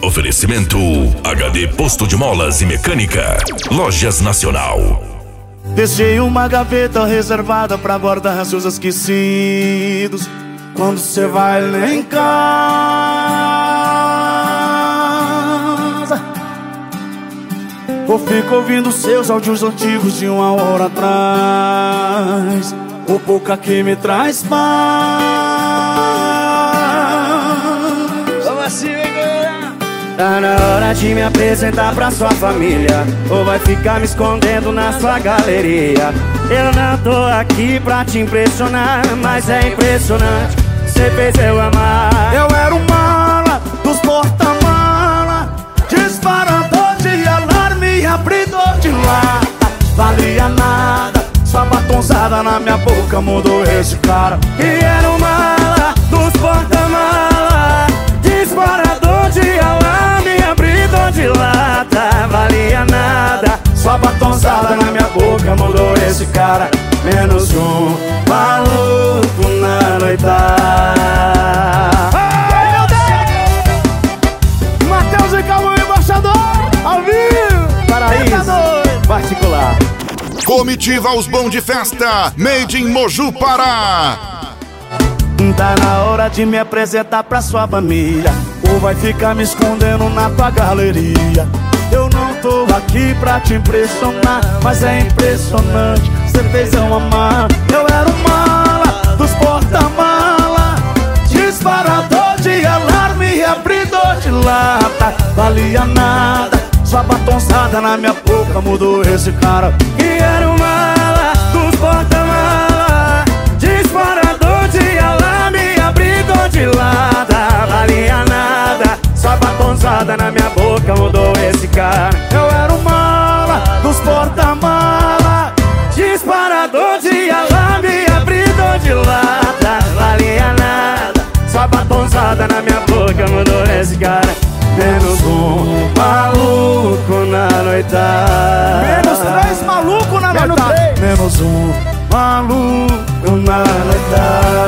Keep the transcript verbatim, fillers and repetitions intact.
Oferecimento H D Posto de Molas e Mecânica, Lojas Nacional. Deixei uma gaveta reservada pra guardar seus esquecidos. Quando cê vai lá em casa, ou fico ouvindo seus áudios antigos de uma hora atrás. O pouca que me traz paz. Vamos assim, galera. Tá na hora de me apresentar pra sua família, ou vai ficar me escondendo na sua galeria. Eu não tô aqui pra te impressionar, mas é impressionante, cê fez eu amar. Eu era o mala dos porta-mala, disparador de alarme, abridor de lata. Valia nada, sua batonzada na minha boca mudou esse cara. E era o mala dos porta-mala, disparador de alarme, abridor de lata. Valia nada, sua batonzada na minha boca mudou esse cara. Menos um maluco na noitada. Ai, meu Deus! Matheus e Calma, embaixador, ao vivo, Paraíso particular. Comitiva Os Bons de Festa, Made in Moju, Pará. Tá na hora de me apresentar pra sua família, ou vai ficar me escondendo na tua galeria. Eu não tô aqui pra te impressionar, mas é impressionante, cê fez eu amar. Eu era o mala dos porta-mala, disparador de alarme, abridor de lata. Valia nada, sua batonzada na minha boca mudou esse cara. E era o mala dos porta-mala, disparador de alarme, abridor de lata. Valia nada, sua batonzada na minha boca mudou esse cara. Eu era o mala dos porta-mala, disparador de alarme, abridor de lata. Valia nada, sua batonzada na minha boca mudou esse cara. Menos um maluco na noitada. Menos três maluco na noitada. Menos um maluco na noitada.